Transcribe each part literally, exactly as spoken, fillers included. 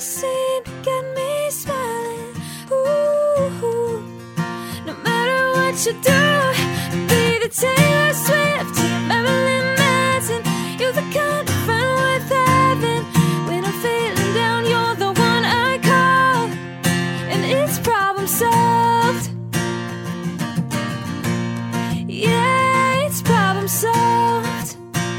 seem to get me smiling. Ooh, no matter what you do, be the Taylor Swift, Marilyn Manson. You're the kind of friend worth having. When I'm feeling down, you're the one I call, and it's problem solved. Yeah, it's problem solved.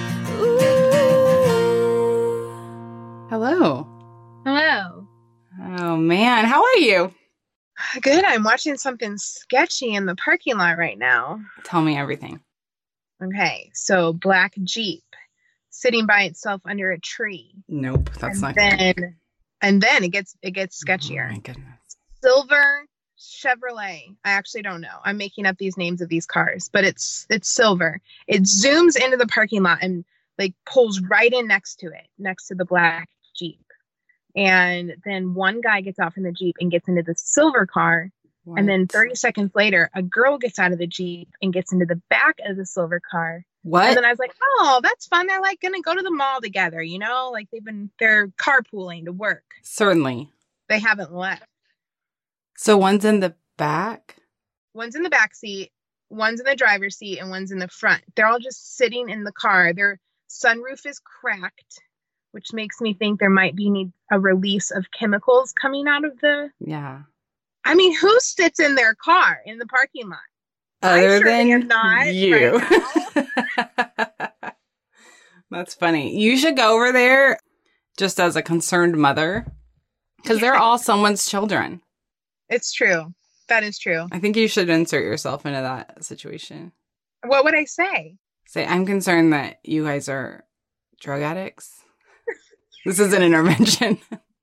Ooh. Hello. Hello. Oh, man. How are you? Good. I'm watching something sketchy in the parking lot right now. Tell me everything. Okay. So, black Jeep sitting by itself under a tree. Nope. That's and not then, good. And then it gets it gets sketchier. Oh, my goodness. Silver Chevrolet. I actually don't know. I'm making up these names of these cars, but it's it's silver. It zooms into the parking lot and like pulls right in next to it, next to the black Jeep. And then one guy gets out from the Jeep and gets into the silver car. What? And then thirty seconds later, a girl gets out of the Jeep and gets into the back of the silver car. What? And then I was like, oh, that's fun. They're like going to go to the mall together, you know, like they've been, they're carpooling to work. Certainly. They haven't left. So one's in the back? One's in the back seat, one's in the driver's seat, and one's in the front. They're all just sitting in the car. Their sunroof is cracked, which makes me think there might be need a release of chemicals coming out of the... Yeah. I mean, who sits in their car in the parking lot? Other I than not you. Right. That's funny. You should go over there just as a concerned mother because they're all someone's children. It's true. That is true. I think you should insert yourself into that situation. What would I say? Say, I'm concerned that you guys are drug addicts. This is an intervention.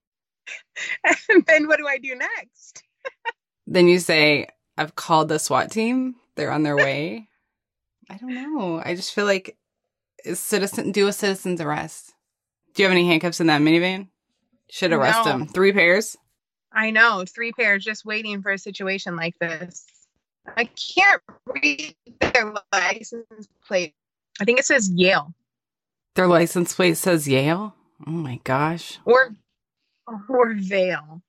And then what do I do next? Then you say, I've called the SWAT team. They're on their way. I don't know. I just feel like is citizen do a citizen's arrest. Do you have any handcuffs in that minivan? Should arrest No. them. Three pairs? I know. Three pairs just waiting for a situation like this. I can't read their license plate. I think it says Yale. Their license plate says Yale? Oh my gosh. Or or Vale.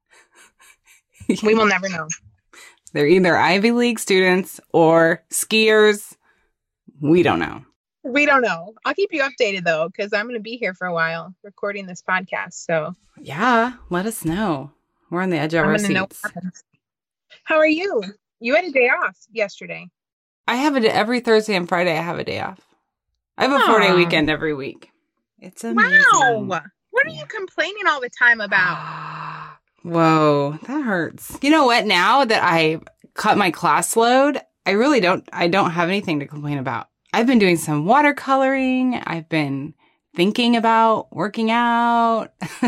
We will never know. They're either Ivy League students or skiers. We don't know. We don't know. I'll keep you updated though, because I'm going to be here for a while recording this podcast. So Yeah, let us know. We're on the edge of I'm our going to know what seats. happens. How are you? You had a day off yesterday. I have it every Thursday and Friday. I have a day off. I have a four day Aw. weekend every week. It's amazing. Wow. What are Yeah. you complaining all the time about? Whoa, that hurts. You know what? Now that I cut my class load, I really don't, I don't have anything to complain about. I've been doing some watercoloring. I've been thinking about working out.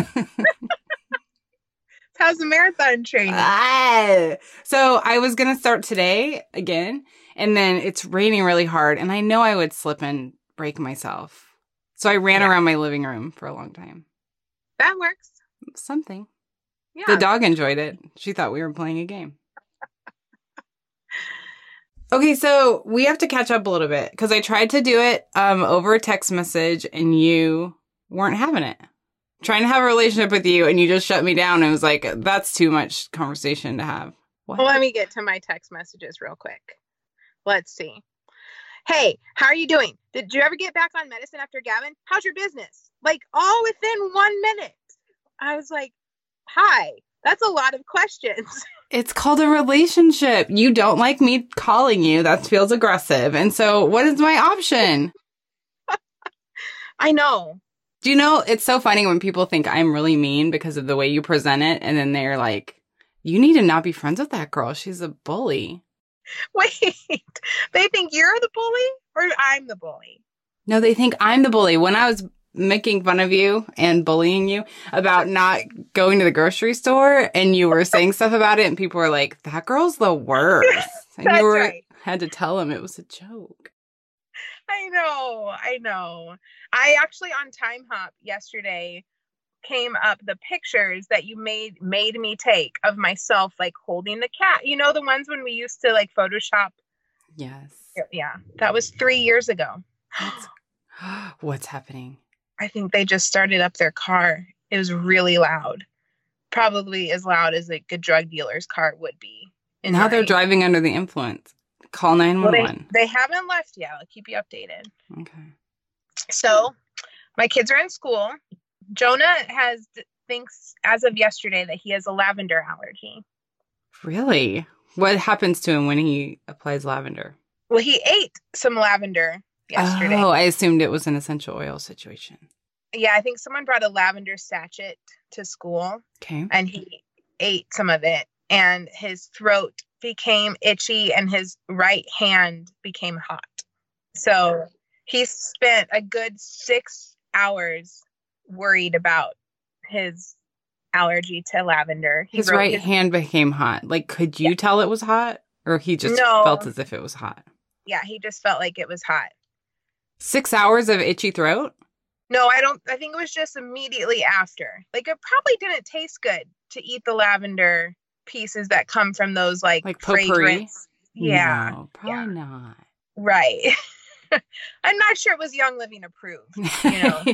How's the marathon training? Ah. So I was going to start today again, and then it's raining really hard, and I know I would slip and break myself. So I ran Yeah. around my living room for a long time. That works. Something. Yeah. The dog enjoyed it. She thought we were playing a game. Okay, so we have to catch up a little bit because I tried to do it um, over a text message and you weren't having it. Trying to have a relationship with you and you just shut me down and was like, that's too much conversation to have. What? Well, let me get to my text messages real quick. Let's see. Hey, how are you doing? Did you ever get back on medicine after Gavin? How's your business? Like all within one minute. I was like, hi, that's a lot of questions. It's called a relationship. You don't like me calling you. That feels aggressive. And so what is my option? I know. Do you know, it's so funny when people think I'm really mean because of the way you present it. And then they're like, you need to not be friends with that girl. She's a bully. Wait, they think you're the bully or I'm the bully? No, they think I'm the bully. When I was making fun of you and bullying you about not going to the grocery store and you were saying stuff about it and people were like, that girl's the worst. And That's you were right. had to tell them it was a joke. I know, I know. I actually on Time Hop yesterday came up the pictures that you made made me take of myself like holding the cat. You know, the ones when we used to like Photoshop. Yes. Yeah, that was three years ago. That's, what's happening? I think they just started up their car. It was really loud. probably as loud as like a drug dealer's car would be. And now they're night. driving under the influence. Call nine Well, one they, one. they haven't left yet. I'll keep you updated. Okay. So my kids are in school. Jonah has thinks as of yesterday that he has a lavender allergy. Really? What happens to him when he applies lavender? Well, he ate some lavender yesterday. Oh, I assumed it was an essential oil situation. Yeah, I think someone brought a lavender sachet to school Okay. and he ate some of it and his throat became itchy and his right hand became hot. So he spent a good six hours worried about his allergy to lavender. He His wrote right his- hand became hot. Like, could you Yeah. tell it was hot? Or he just No. felt as if it was hot? Yeah, he just felt like it was hot. Six hours of itchy throat? No, I don't. I think it was just immediately after. Like, it probably didn't taste good to eat the lavender pieces that come from those like, Like potpourri? fragrance. Yeah, No, probably not. right. I'm not sure it was Young Living approved. You know,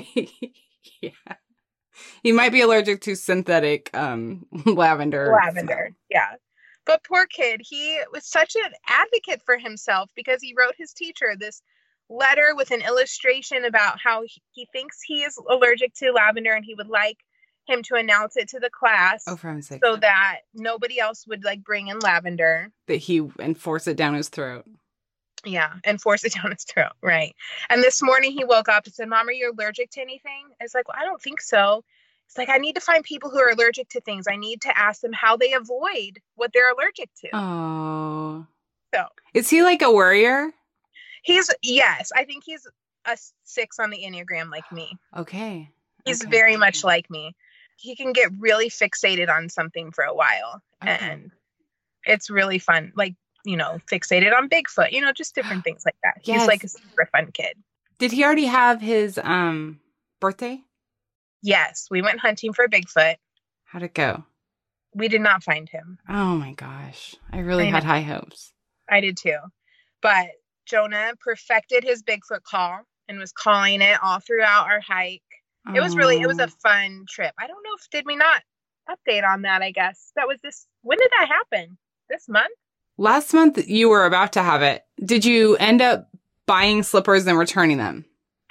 Yeah. He might be allergic to synthetic um, lavender. lavender. Yeah. But poor kid, he was such an advocate for himself because he wrote his teacher this letter with an illustration about how he, he thinks he is allergic to lavender and he would like him to announce it to the class Oh, for heaven's sake. so that nobody else would like bring in lavender. That he and force it down his throat. Yeah, and force it down his throat. Right. And this morning he woke up and said, Mom, are you allergic to anything? It's like, well, I don't think so. It's like, I need to find people who are allergic to things. I need to ask them how they avoid what they're allergic to. Oh. So Is he like a worrier? he's, yes, I think he's a six on the Enneagram like me. Okay. He's Okay. very much like me. He can get really fixated on something for a while. Okay. And it's really fun. Like, you know, fixated on Bigfoot, you know, just different things like that. He's Yes. like a super fun kid. Did he already have his um birthday? Yes, we went hunting for Bigfoot. How'd it go? We did not find him. Oh my gosh. I really I had know. high hopes. I did too. But Jonah perfected his Bigfoot call and was calling it all throughout our hike. It was really, it was a fun trip. I don't know if, did we not update on that, I guess? That was this, when did that happen? This month? Last month you were about to have it. Did you end up buying slippers and returning them?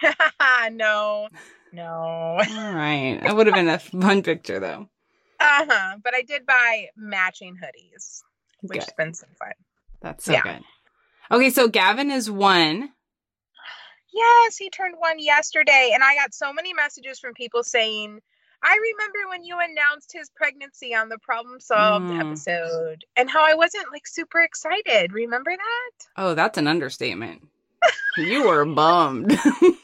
no, no. All right. That would have been a fun picture though. Uh-huh. But I did buy matching hoodies, which Good. has been some fun. That's so Yeah. good. Okay, so Gavin is one. Yes, he turned one yesterday. And I got so many messages from people saying, I remember when you announced his pregnancy on the Problem Solved Mm. episode and how I wasn't like super excited. Remember that? Oh, that's an understatement. You were bummed.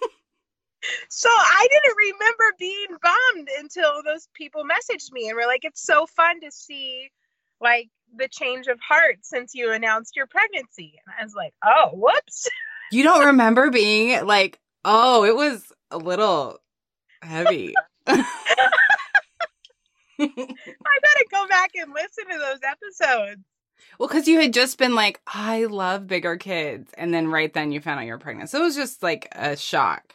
So I didn't remember being bummed until those people messaged me and were like, it's so fun to see like the change of heart since you announced your pregnancy. And I was like, oh, whoops. You don't remember being like, oh, it was a little heavy. I better go back and listen to those episodes. Well, because you had just been like, I love bigger kids. And then right then you found out you were pregnant. So it was just like a shock.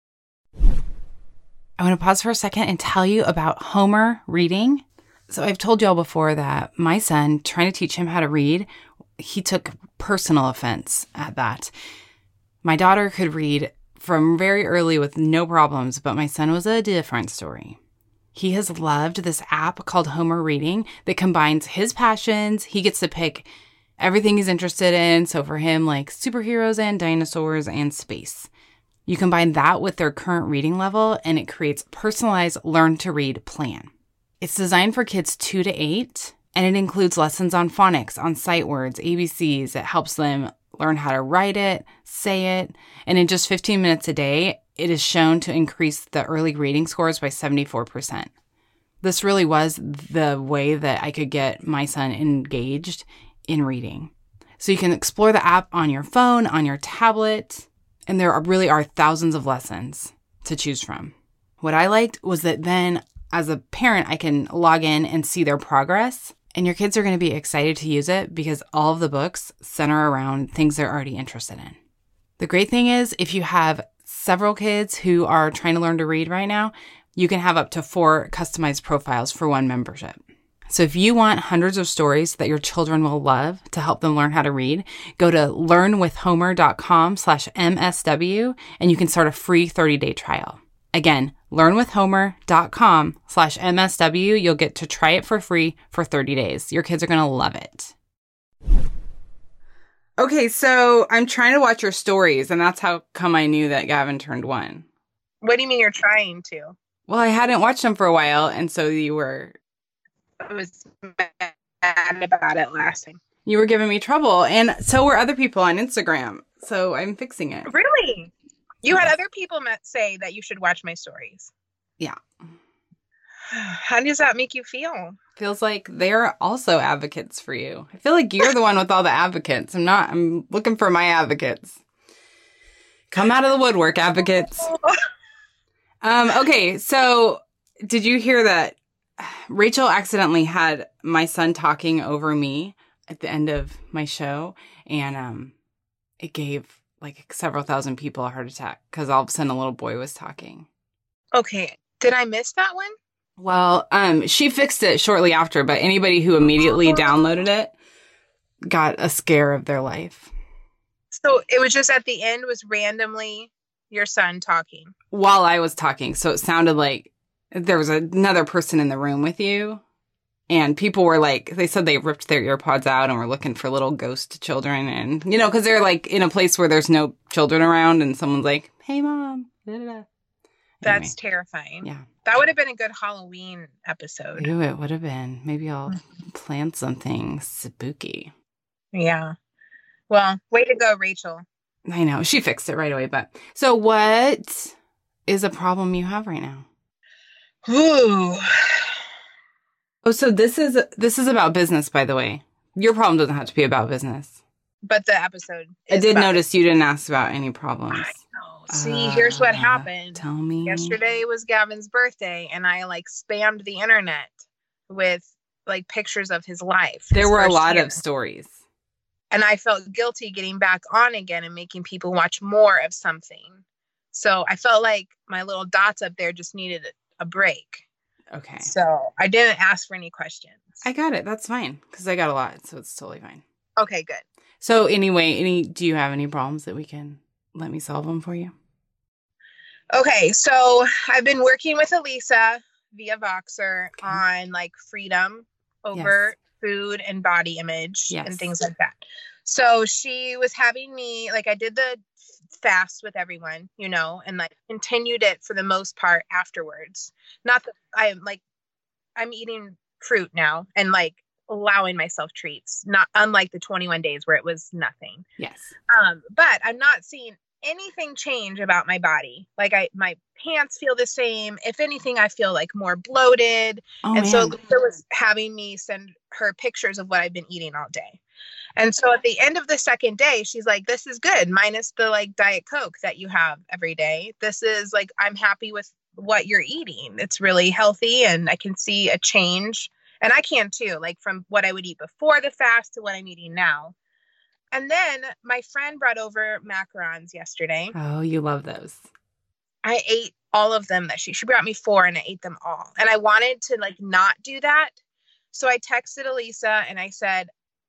I want to pause for a second and tell you about Homer reading. So I've told y'all before that my son, trying to teach him how to read, he took personal offense at that. My daughter could read from very early with no problems, but my son was a different story. He has loved this app called Homer Reading that combines his passions. He gets to pick everything he's interested in. So for him, like superheroes and dinosaurs and space. You combine that with their current reading level and it creates a personalized learn to read plan. It's designed for kids two to eight and it includes lessons on phonics, on sight words, A B Cs. It helps them learn how to write it, say it. And in just fifteen minutes a day, it is shown to increase the early reading scores by seventy-four percent. This really was the way that I could get my son engaged in reading. So you can explore the app on your phone, on your tablet, and there are really are thousands of lessons to choose from. What I liked was that then as a parent, I can log in and see their progress. And your kids are going to be excited to use it because all of the books center around things they're already interested in. The great thing is if you have several kids who are trying to learn to read right now, you can have up to four customized profiles for one membership. So if you want hundreds of stories that your children will love to help them learn how to read, go to learnwithhomer.com slash MSW and you can start a free thirty-day trial. Again, learnwithhomer.com slash MSW. You'll get to try it for free for thirty days. Your kids are going to love it. Okay, so I'm trying to watch your stories, and that's how come I knew that Gavin turned one. What do you mean you're trying to? Well, I hadn't watched them for a while, and so you were... I was mad about it last time. You were giving me trouble, and so were other people on Instagram, so I'm fixing it. Really? You had other people say that you should watch my stories. Yeah. How does that make you feel? Feels like they're also advocates for you. I feel like you're the one with all the advocates. I'm not. I'm looking for my advocates. Come out of the woodwork, advocates. Um, okay, so did you hear that Rachel accidentally had my son talking over me at the end of my show, and um, it gave like several thousand people a heart attack because all of a sudden a little boy was talking. Okay, did I miss that one? Well, um, she fixed it shortly after, but anybody who immediately downloaded it got a scare of their life. So it was just at the end was randomly your son talking. While I was talking, so it sounded like there was another person in the room with you, and people were like, they said they ripped their earpods out and were looking for little ghost children, and, you know, because they're like in a place where there's no children around, and someone's like, hey, Mom. Da, da, da. That's anyway, terrifying. Yeah. That would have been a good Halloween episode. Ew, it would have been. Maybe I'll plan something spooky. Yeah. Well, way to go, Rachel. I know. She fixed it right away. But so what is a problem you have right now? Ooh. Oh, so this is this is about business, by the way. Your problem doesn't have to be about business. But the episode I is did about notice you didn't ask about any problems. I know. See, here's what Uh, happened. Tell me. Yesterday was Gavin's birthday, and I like spammed the internet with like pictures of his life. There his were a first lot year. of stories. And I felt guilty getting back on again and making people watch more of something. So I felt like my little dots up there just needed a break. Okay. So I didn't ask for any questions. I got it. That's fine. Because I got a lot, so it's totally fine. Okay, good. So anyway, any do you have any problems that we can let me solve them for you? Okay, so I've been working with Elisa via Voxer Okay. on like freedom over food and body image Yes. and things like that. So she was having me, like I did the fast with everyone, you know, and like continued it for the most part afterwards. Not that I'm like, I'm eating fruit now and like allowing myself treats, not unlike the twenty-one days where it was nothing. Yes. Um, but I'm not seeing anything change about my body. Like I, my pants feel the same. If anything, I feel like more bloated. Oh, and so man. Lisa was having me send her pictures of what I've been eating all day. And so at the end of the second day, she's like, this is good, minus the like Diet Coke that you have every day. This is like, I'm happy with what you're eating. It's really healthy and I can see a change. And I can too, like from what I would eat before the fast to what I'm eating now. And then my friend brought over macarons yesterday. Oh, you love those. I ate all of them that she, she brought me four and I ate them all. And I wanted to like not do that. So I texted Elisa and I said,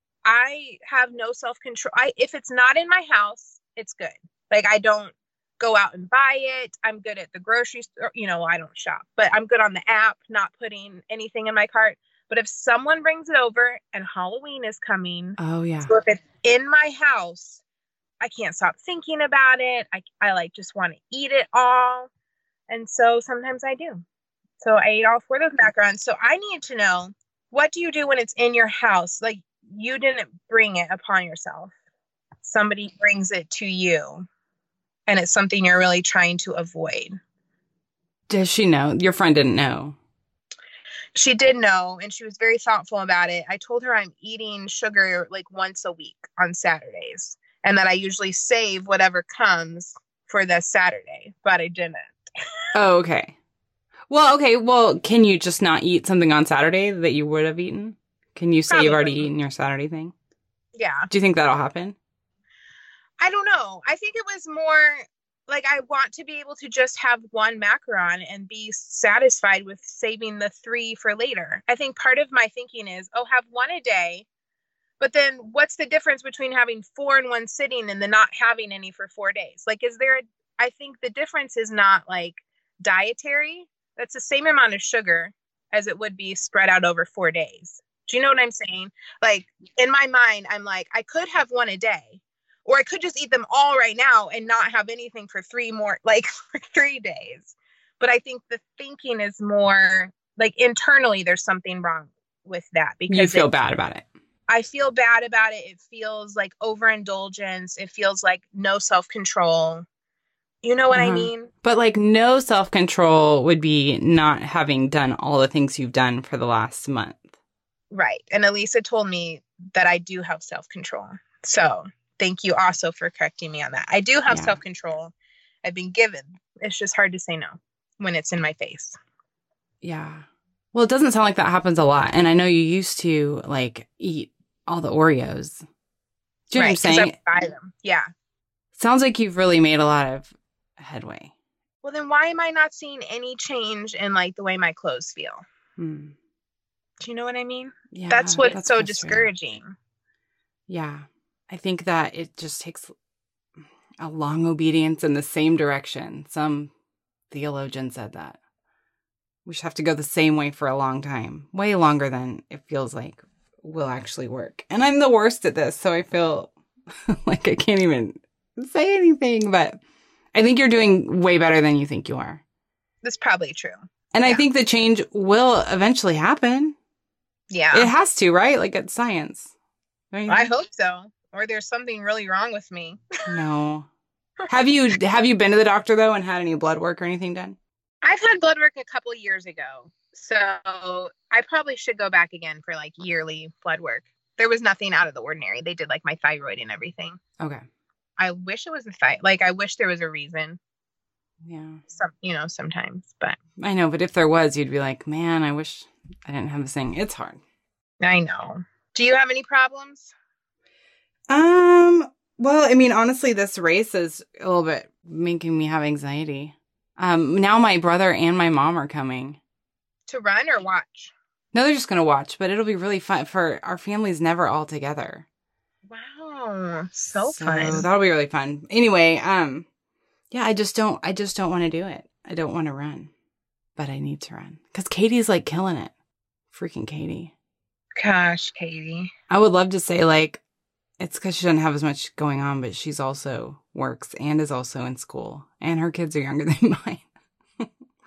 I have no self-control. I, if it's not in my house, it's good. Like I don't go out and buy it. I'm good at the grocery store. You know, I don't shop, but I'm good on the app, not putting anything in my cart. But if someone brings it over and Halloween is coming, Oh, yeah. so if it's in my house, I can't stop thinking about it. I, I like just want to eat it all. And so sometimes I do. So I ate all four of those macarons. So I need to know, what do you do when it's in your house? Like you didn't bring it upon yourself. Somebody brings it to you and it's something you're really trying to avoid. Does she know? Your friend didn't know. She did know, and she was very thoughtful about it. I told her I'm eating sugar like once a week on Saturdays, and that I usually save whatever comes for the Saturday, but I didn't. Oh, okay. Well, okay. Well, can you just not eat something on Saturday that you would have eaten? Can you say you've already Probably. eaten your Saturday thing? Yeah. Do you think that'll happen? I don't know. I think it was more like I want to be able to just have one macaron and be satisfied with saving the three for later. I think part of my thinking is, oh, have one a day. But then what's the difference between having four in one sitting and then not having any for four days? Like, is there a, I think the difference is not like dietary. That's the same amount of sugar as it would be spread out over four days. Do you know what I'm saying? Like, in my mind, I'm like, I could have one a day, or I could just eat them all right now and not have anything for three more, like for three days. But I think the thinking is more like internally, there's something wrong with that because you feel it, bad about it. I feel bad about it. It feels like overindulgence. It feels like no self-control. You know what uh-huh. I mean? But like no self-control would be not having done all the things you've done for the last month. Right. And Elisa told me that I do have self-control. So thank you also for correcting me on that. I do have Yeah. self-control. I've been given. It's just hard to say no when it's in my face. Yeah. Well, it doesn't sound like that happens a lot. And I know you used to like eat all the Oreos. Do you know right, what I'm saying? I buy them. Yeah. Sounds like you've really made a lot of headway. Well, then why am I not seeing any change in like the way my clothes feel? Hmm. Do you know what I mean? Yeah. That's what's that's so frustrating. discouraging. Yeah. I think that it just takes a long obedience in the same direction. Some theologian said that. We should have to go the same way for a long time. Way longer than it feels like will actually work. And I'm the worst at this, so I feel like I can't even say anything, but I think you're doing way better than you think you are. That's probably true. And Yeah. I think the change will eventually happen. Yeah. It has to, right? Like it's science. Right? I hope so. Or there's something really wrong with me. No. Have you have you been to the doctor though and had any blood work or anything done? I've had blood work a couple years ago. So I probably should go back again for like yearly blood work. There was nothing out of the ordinary. They did like my thyroid and everything. Okay. I wish it was a thyroid. Like I wish there was a reason. Yeah. Some, you know, sometimes, but I know, but if there was, you'd be like, man, I wish I didn't have this thing. It's hard. I know. Do you have any problems? Um, well, I mean, honestly, this race is a little bit making me have anxiety. Um, now my brother and my mom are coming. To run or watch? No, they're just going to watch, but it'll be really fun for our family's never all together. Wow. So, so fun. That'll be really fun. Anyway, um, yeah, I just don't, I just don't want to do it. I don't want to run, but I need to run because Katie's like killing it. Freaking Katie. Gosh, Katie. I would love to say like, it's because she doesn't have as much going on, but she's also works and is also in school and her kids are younger than mine.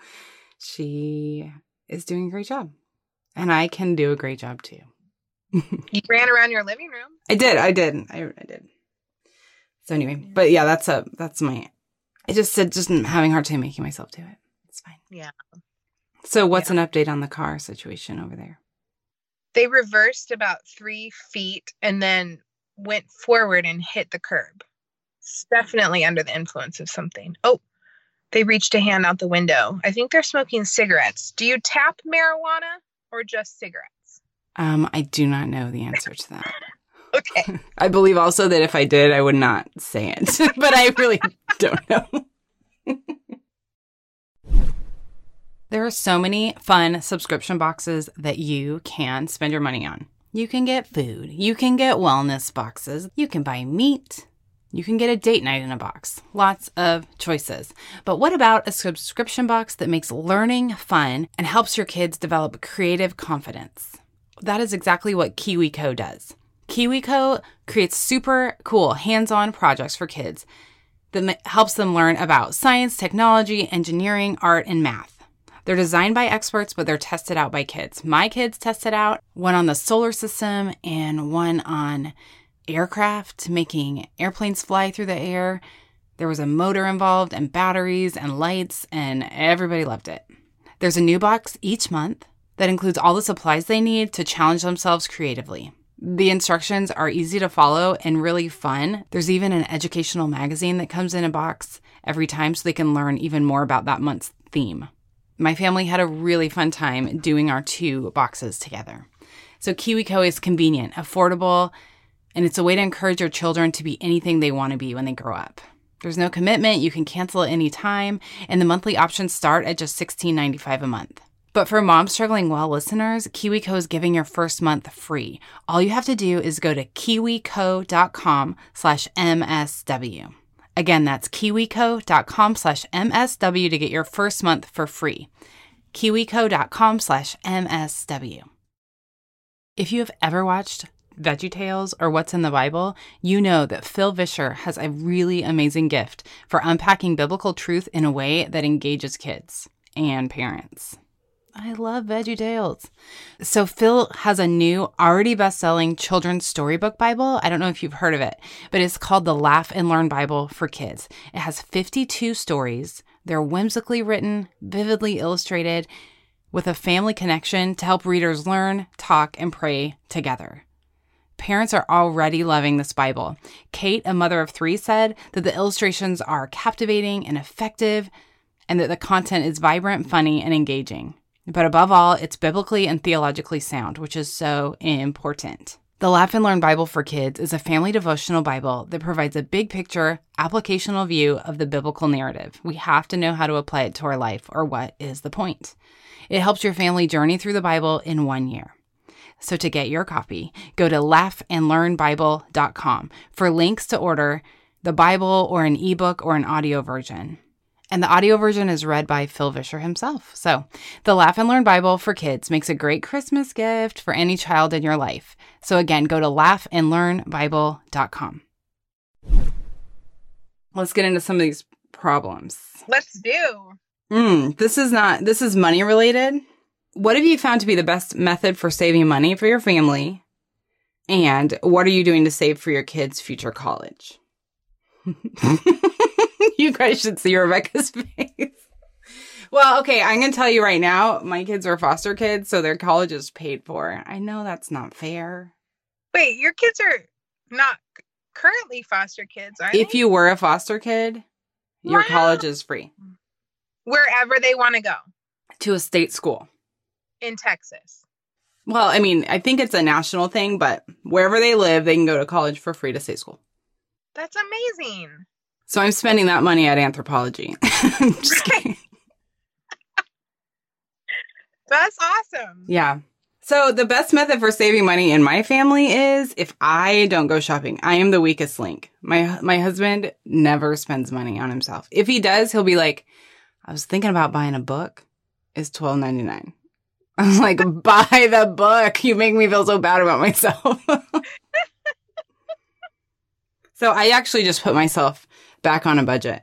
She is doing a great job and I can do a great job too. You ran around your living room. I did. I did. I, I did. So anyway, but yeah, that's a, that's my, I just said, just having a hard time making myself do it. It's fine. Yeah. So what's Yeah. an update on the car situation over there? They reversed about three feet and then went forward and hit the curb. It's definitely under the influence of something. Oh, they reached a hand out the window. I think they're smoking cigarettes. Do you tap marijuana or just cigarettes? Um, I do not know the answer to that. Okay. I believe also that if I did, I would not say it, but I really don't know. There are so many fun subscription boxes that you can spend your money on. You can get food. You can get wellness boxes. You can buy meat. You can get a date night in a box. Lots of choices. But what about a subscription box that makes learning fun and helps your kids develop creative confidence? That is exactly what KiwiCo does. KiwiCo creates super cool hands-on projects for kids that m- helps them learn about science, technology, engineering, art, and math. They're designed by experts, but they're tested out by kids. My kids tested out one on the solar system and one on aircraft, making airplanes fly through the air. There was a motor involved and batteries and lights, and everybody loved it. There's a new box each month that includes all the supplies they need to challenge themselves creatively. The instructions are easy to follow and really fun. There's even an educational magazine that comes in a box every time so they can learn even more about that month's theme. My family had a really fun time doing our two boxes together. So KiwiCo is convenient, affordable, and it's a way to encourage your children to be anything they want to be when they grow up. There's no commitment. You can cancel at any time, and the monthly options start at just sixteen ninety-five a month. But for Mom Struggling Well listeners, KiwiCo is giving your first month free. All you have to do is go to kiwico.com slash MSW. Again, that's kiwico.com slash MSW to get your first month for free. kiwico.com slash MSW. If you have ever watched VeggieTales or What's in the Bible, you know that Phil Vischer has a really amazing gift for unpacking biblical truth in a way that engages kids and parents. I love VeggieTales. So Phil has a new, already best-selling children's storybook Bible. I don't know if you've heard of it, but it's called the Laugh and Learn Bible for Kids. It has fifty-two stories. They're whimsically written, vividly illustrated, with a family connection to help readers learn, talk, and pray together. Parents are already loving this Bible. Kate, a mother of three, said that the illustrations are captivating and effective, and that the content is vibrant, funny, and engaging. But above all, it's biblically and theologically sound, which is so important. The Laugh and Learn Bible for Kids is a family devotional Bible that provides a big picture, applicational view of the biblical narrative. We have to know how to apply it to our life, or what is the point? It helps your family journey through the Bible in one year. So to get your copy, go to laugh and learn bible dot com for links to order the Bible or an ebook or an audio version. And the audio version is read by Phil Vischer himself. So the Laugh and Learn Bible for Kids makes a great Christmas gift for any child in your life. So again, go to laugh and learn bible dot com. Let's get into some of these problems. Let's do. Mm, this is not, this is money related. What have you found to be the best method for saving money for your family? And what are you doing to save for your kids' future college? You guys should see Rebecca's face. Well, okay, I'm going to tell you right now, my kids are foster kids, so their college is paid for. I know that's not fair. Wait, your kids are not currently foster kids, are If they? you were a foster kid, your Wow. college is free. Wherever they want to go To a state school. in Texas. Well, I mean, I think it's a national thing, but wherever they live, they can go to college for free to state school. That's amazing. So I'm spending that money at Anthropology. I'm just kidding. That's awesome. Yeah. So the best method for saving money in my family is if I don't go shopping. I am the weakest link. My my husband never spends money on himself. If he does, he'll be like, I was thinking about buying a book. It's twelve ninety-nine. I'm like, buy the book. You make me feel so bad about myself. So I actually just put myself back on a budget.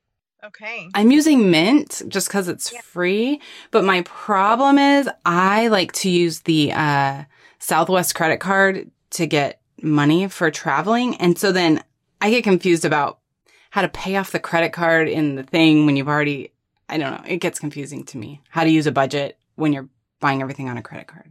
Okay. I'm using Mint just because it's Yeah. free. But my problem is I like to use the uh, Southwest credit card to get money for traveling. And so then I get confused about how to pay off the credit card in the thing when you've already, I don't know. It gets confusing to me how to use a budget when you're buying everything on a credit card.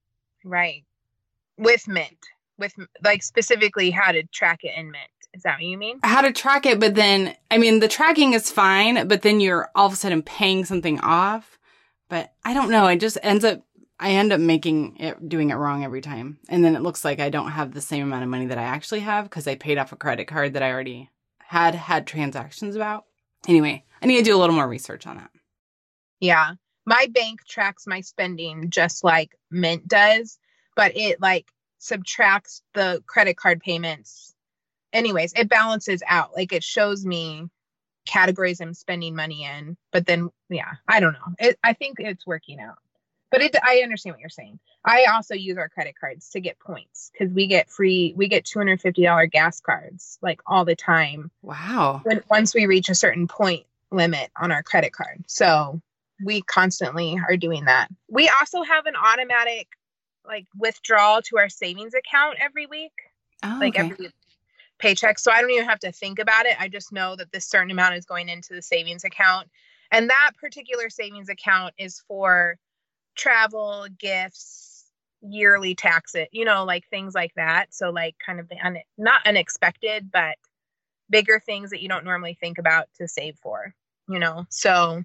Right. With Mint. With like specifically how to track it in Mint. Is that what you mean? How to track it, but then, I mean, the tracking is fine, but then you're all of a sudden paying something off. But I don't know. It just ends up, I end up making it, doing it wrong every time. And then it looks like I don't have the same amount of money that I actually have because I paid off a credit card that I already had had transactions about. Anyway, I need to do a little more research on that. Yeah. My bank tracks my spending just like Mint does, but it like subtracts the credit card payments. Anyways, it balances out. Like it shows me categories I'm spending money in, but then, yeah, I don't know. It, I think it's working out, but it, I understand what you're saying. I also use our credit cards to get points because we get free, we get two hundred fifty dollars gas cards like all the time. Wow. When, once we reach a certain point limit on our credit card. So we constantly are doing that. We also have an automatic like withdrawal to our savings account every week, Oh, like okay. every paycheck. So I don't even have to think about it. I just know that this certain amount is going into the savings account. And that particular savings account is for travel, gifts, yearly taxes, you know, like things like that. So like kind of the un- not unexpected, but bigger things that you don't normally think about to save for, you know? So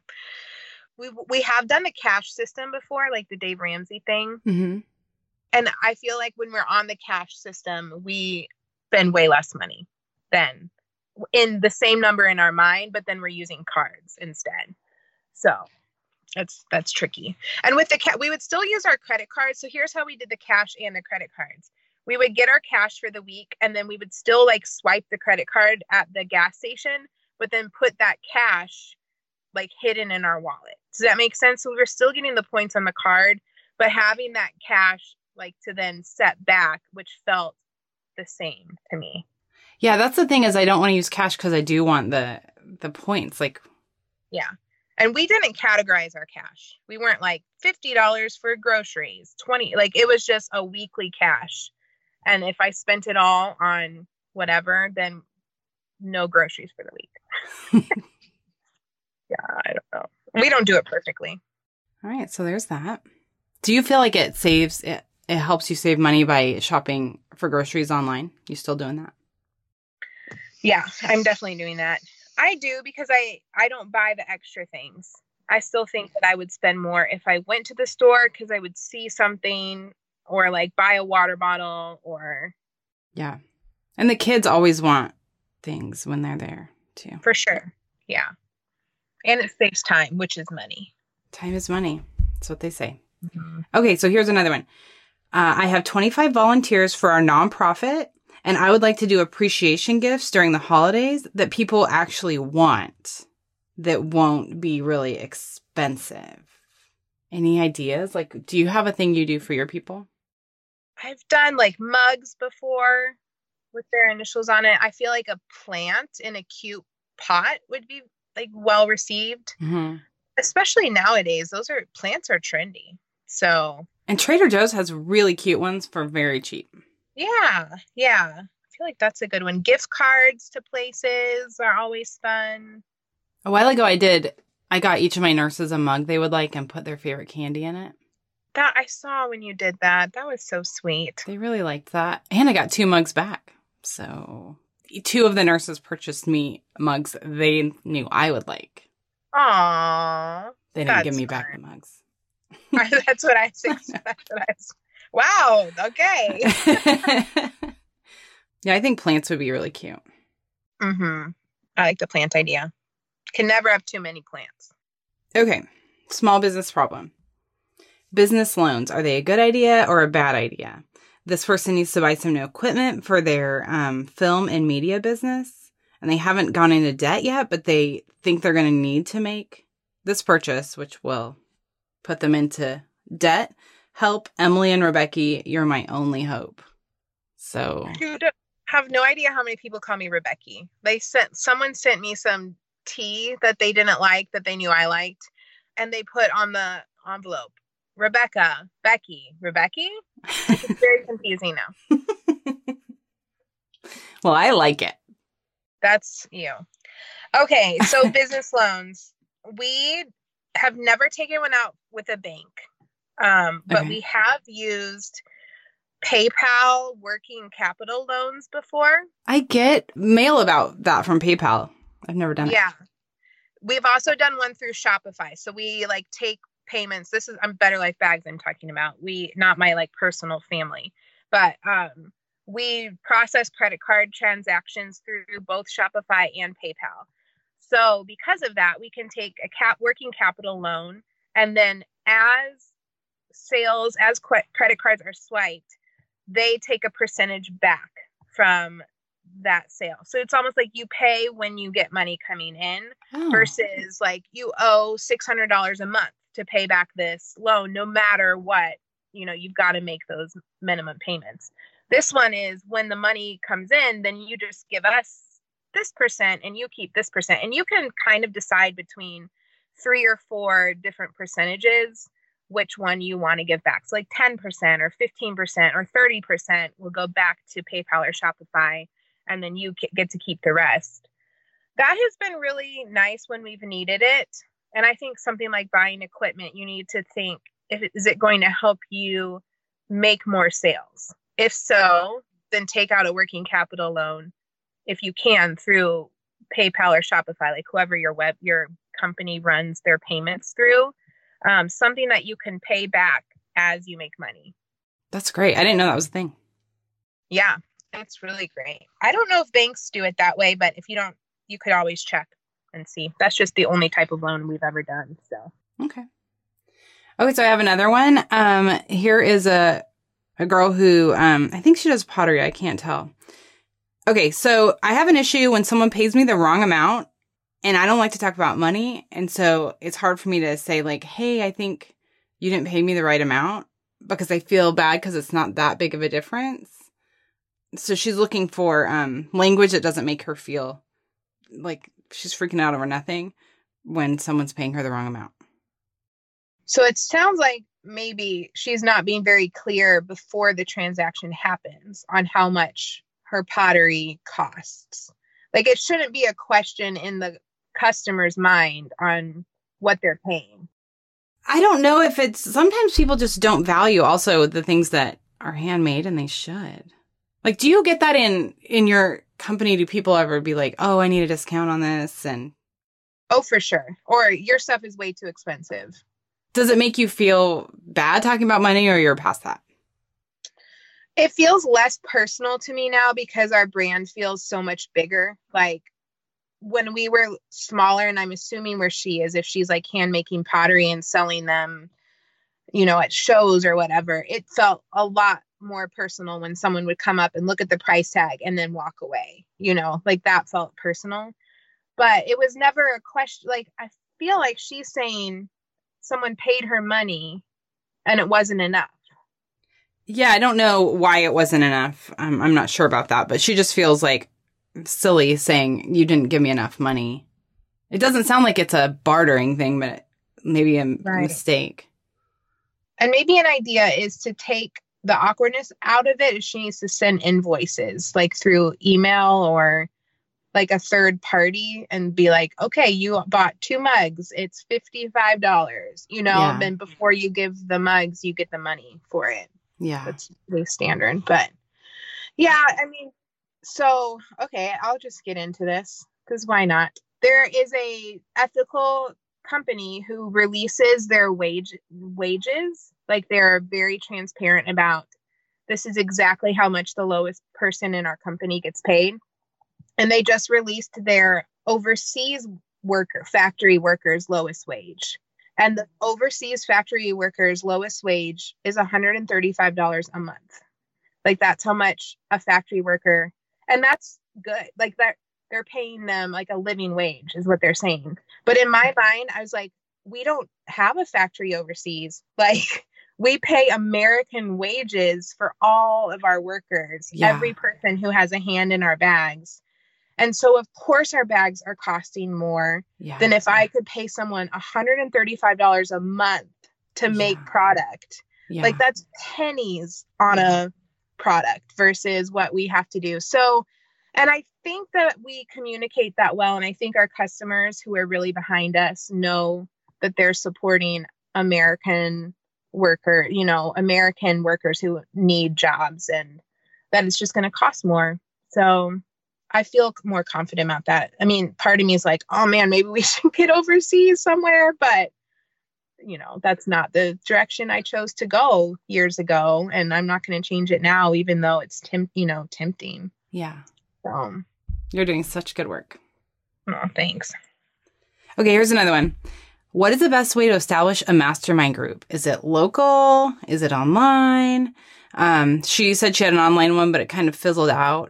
we we have done the cash system before, like the Dave Ramsey thing. Mm-hmm. And I feel like when we're on the cash system, we spend way less money than in the same number in our mind, but then we're using cards instead. So that's that's tricky. And with the ca- we would still use our credit cards. So here's how we did the cash and the credit cards. We would get our cash for the week, and then we would still like swipe the credit card at the gas station, but then put that cash like hidden in our wallet. Does that make sense? So we were still getting the points on the card, but having that cash like to then set back, which felt the same to me. Yeah, that's the thing is I don't want to use cash because I do want the the points. Like, yeah. And we didn't categorize our cash. We weren't like fifty dollars for groceries, twenty, like it was just a weekly cash. And if I spent it all on whatever, then no groceries for the week. Yeah, I don't know. We don't do it perfectly. All right, so there's that. Do you feel like it saves, it, it helps you save money by shopping for groceries online? You still doing that? Yeah, I'm definitely doing that. I do because I, I don't buy the extra things. I still think that I would spend more if I went to the store because I would see something or like buy a water bottle or. Yeah. And the kids always want things when they're there too. For sure. Yeah. And it saves time, which is money. Time is money. That's what they say. Mm-hmm. Okay, so here's another one. Uh, I have twenty-five volunteers for our nonprofit, and I would like to do appreciation gifts during the holidays that people actually want that won't be really expensive. Any ideas? Like, do you have a thing you do for your people? I've done like mugs before with their initials on it. I feel like a plant in a cute pot would be like well received, Mm-hmm. especially nowadays. Those are plants are trendy. So, and Trader Joe's has really cute ones for very cheap. Yeah, yeah. I feel like that's a good one. Gift cards to places are always fun. A while ago, I did. I got each of my nurses a mug they would like and put their favorite candy in it. That I saw when you did that. That was so sweet. They really liked that, and I got two mugs back. So two of the nurses purchased me mugs they knew I would like. Aww. They didn't give me back the mugs. That's what I think. That's what I was, wow. Okay. Yeah, I think plants would be really cute. Mm-hmm. I like the plant idea. Can never have too many plants. Okay. Small business problem. Business loans. Are they a good idea or a bad idea? This person needs to buy some new equipment for their um, film and media business, and they haven't gone into debt yet, but they think they're going to need to make this purchase, which will put them into debt. Help, Emily and Rebecca, you're my only hope. So, Dude, I have no idea how many people call me Rebecca. They sent someone sent me some tea that they didn't like that they knew I liked, and they put on the envelope Rebecca, Becky, Rebecca. It's very confusing now. Well, I like it. That's you. Okay, so business loans. We have never taken one out with a bank, um, but Okay. we have used PayPal working capital loans before. I get mail about that from PayPal. I've never done Yeah. We've also done one through Shopify. So we like take payments. This is I'm Better Life Bags I'm talking about. We not my like personal family, but um we process credit card transactions through both Shopify and PayPal. So because of that, we can take a cap working capital loan, and then as sales, as qu- credit cards are swiped, they take a percentage back from that sale. So it's almost like you pay when you get money coming in Oh. versus like you owe six hundred dollars a month to pay back this loan, no matter what, you know, you've got to make those minimum payments. This one is when the money comes in, then you just give us this percent and you keep this percent. And you can kind of decide between three or four different percentages which one you want to give back. So like ten percent or fifteen percent or thirty percent will go back to PayPal or Shopify, and then you get to keep the rest. That has been really nice when we've needed it. And I think something like buying equipment, you need to think, if it, is it going to help you make more sales? If so, then take out a working capital loan if you can through PayPal or Shopify, like whoever your web your company runs their payments through. Um, something that you can pay back as you make money. That's great. I didn't know that was a thing. Yeah. That's really great. I don't know if banks do it that way, but if you don't, you could always check and see. That's just the only type of loan we've ever done. So Okay. Okay, so I have another one. Um, here is a a girl who um, I think she does pottery. I can't tell. Okay, so I have an issue when someone pays me the wrong amount, and I don't like to talk about money, and so it's hard for me to say like, "Hey, I think you didn't pay me the right amount," because I feel bad because it's not that big of a difference. So she's looking for um, language that doesn't make her feel like she's freaking out over nothing when someone's paying her the wrong amount. So it sounds like maybe she's not being very clear before the transaction happens on how much her pottery costs. Like it shouldn't be a question in the customer's mind on what they're paying. I don't know if it's, sometimes people just don't value also the things that are handmade, and they should. Like, do you get that in, in your company? Do people ever be like, oh, I need a discount on this? And oh, for sure. Or your stuff is way too expensive. does it make you feel bad talking about money, or you're past that? It feels less personal to me now because our brand feels so much bigger. Like when we were smaller, and I'm assuming where she is, if she's like hand making pottery and selling them, you know, at shows or whatever, it felt a lot more personal when someone would come up and look at the price tag and then walk away, you know, like that felt personal. But it was never a question. Like, I feel like she's saying someone paid her money and it wasn't enough. Yeah, I don't know why it wasn't enough. Um, I'm not sure about that, but she just feels like silly saying you didn't give me enough money. It doesn't sound like it's a bartering thing, but maybe a Right. mistake. And maybe an idea is to take the awkwardness out of it. Is she needs to send invoices like through email or like a third party and be like, okay, you bought two mugs. It's fifty-five dollars, you know, Yeah. and then before you give the mugs, you get the money for it. Yeah. That's really standard. But yeah, I mean, so, okay, I'll just get into this because why not? There is a ethical company who releases their wage wages. Like they're very transparent about this is exactly how much the lowest person in our company gets paid. And they just released their overseas worker, factory workers' lowest wage. And the overseas factory workers' lowest wage is one hundred thirty-five dollars a month. Like that's how much a factory worker, and that's good. Like that they're paying them like a living wage is what they're saying. But in my mind, I was like, we don't have a factory overseas. Like we pay American wages for all of our workers, Yeah. every person who has a hand in our bags. And so, of course, our bags are costing more Yeah. than if I could pay someone one hundred thirty-five dollars a month to make Yeah. product. Yeah. Like that's pennies on Yeah. a product versus what we have to do. So, and I think that we communicate that well. And I think our customers who are really behind us know that they're supporting American worker, you know, American workers who need jobs, and that it's just going to cost more. So I feel more confident about that. I mean, part of me is like, oh man, maybe we should get overseas somewhere, but you know, that's not the direction I chose to go years ago. And I'm not going to change it now, even though it's, temp- you know, tempting. Yeah. So, You're doing such good work. oh, thanks. Okay, here's another one. What is the best way to establish a mastermind group? Is it local? Is it online? Um, she said she had an online one, but it kind of fizzled out.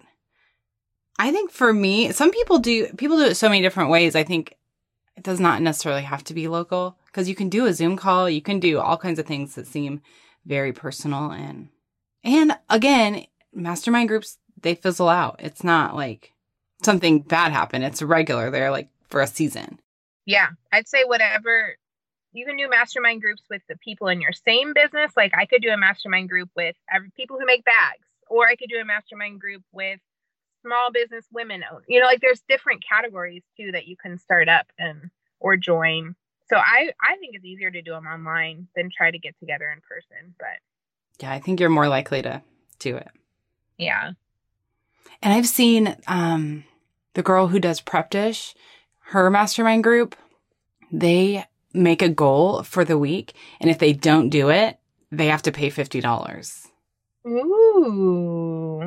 I think for me, some people do, people do it so many different ways. I think it does not necessarily have to be local because you can do a Zoom call. You can do all kinds of things that seem very personal. And, and again, mastermind groups, they fizzle out. It's not like something bad happened. It's regular. They're like for a season. Yeah, I'd say whatever. You can do mastermind groups with the people in your same business. Like I could do a mastermind group with every, people who make bags, or I could do a mastermind group with small business women own. You know, like there's different categories too that you can start up and or join. So I, I think it's easier to do them online than try to get together in person. But Yeah, I think you're more likely to do it. yeah. And I've seen um, the girl who does Prep Dish, her mastermind group, they make a goal for the week. And if they don't do it, they have to pay fifty dollars. Ooh.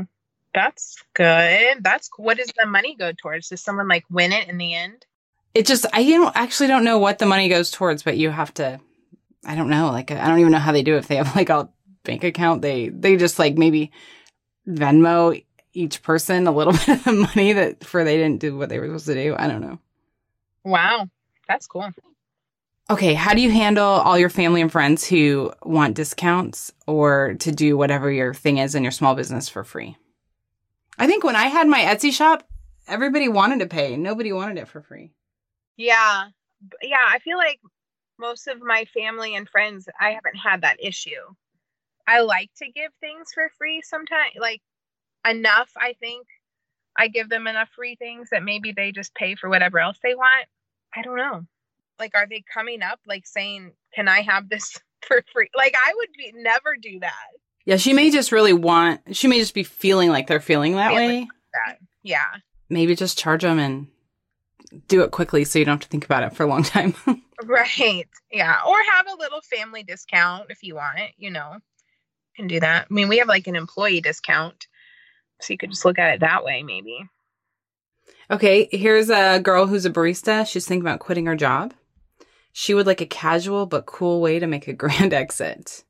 That's good. That's what does the money go towards? Does someone like win it in the end? It just, I don't actually don't know what the money goes towards, but you have to, I don't know. Like, I don't even know how they do it. If they have like a bank account, they, they just like maybe Venmo each person a little bit of the money that for they didn't do what they were supposed to do. I don't know. Wow. That's cool. Okay. How do you handle all your family and friends who want discounts or to do whatever your thing is in your small business for free? I think when I had my Etsy shop, everybody wanted to pay. Nobody wanted it for free. Yeah. B- Yeah. I feel like most of my family and friends, I haven't had that issue. I like to give things for free sometimes, like enough. I think I give them enough free things that maybe they just pay for whatever else they want. I don't know. Like, are they coming up like saying, can I have this for free? Like, I would be, never do that. Yeah, she may just really want, she may just be feeling like they're feeling that Feeling way. That. Yeah. Maybe just charge them and do it quickly so you don't have to think about it for a long time. Right. Yeah. Or have a little family discount if you want it, you know, you can do that. I mean, we have like an employee discount. So you could just look at it that way, maybe. Okay, here's a girl who's a barista. She's thinking about quitting her job. She would like a casual but cool way to make a grand exit.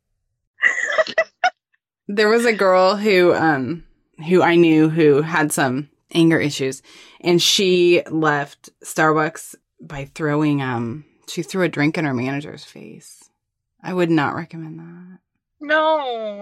There was a girl who um who I knew who had some anger issues, and she left Starbucks by throwing um she threw a drink in her manager's face. I would not recommend that. No.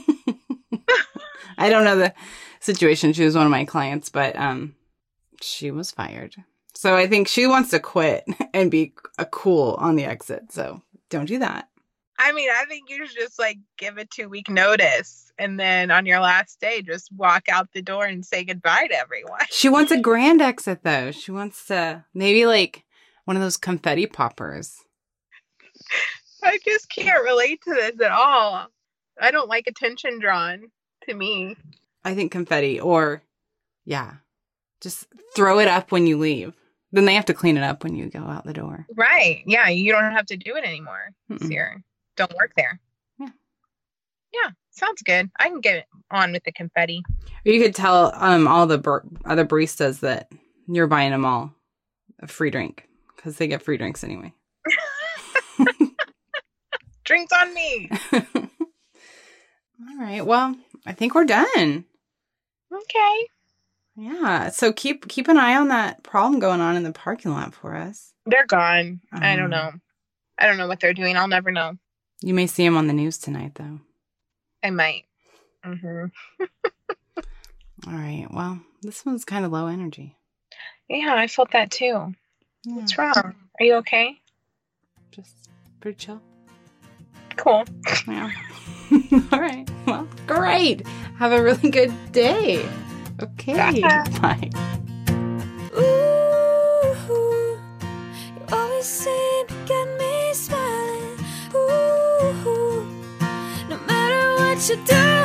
I don't know the situation. She was one of my clients, but um she was fired. So I think she wants to quit and be a cool on the exit. So don't do that. I mean, I think you should just like give a two week notice and then on your last day, just walk out the door and say goodbye to everyone. She wants a grand exit though. She wants to maybe like one of those confetti poppers. I just can't relate to this at all. I don't like attention drawn to me. I think confetti or yeah, just throw it up when you leave. Then they have to clean it up when you go out the door. Right. Yeah. You don't have to do it anymore. Mm-mm. It's your, don't work there. Yeah. Yeah. Sounds good. I can get on with the confetti. Or you could tell um all the bar- other baristas that you're buying them all a free drink because they get free drinks anyway. Drinks on me. All right. Well, I think we're done. Okay. Yeah. So keep keep an eye on that problem going on in the parking lot for us. They're gone. I don't Um, know. I don't know what they're doing. I'll never know. You may see them on the news tonight, though. I might. hmm All right. Well, this one's kind of low energy. Yeah, I felt that too. Yeah, What's wrong? Are you okay? just pretty chill. Cool. Yeah. All right. Well, great. Have a really good day. Okay. Bye. Bye. Ooh, you always seem to get me smiling. Ooh, no matter what you do.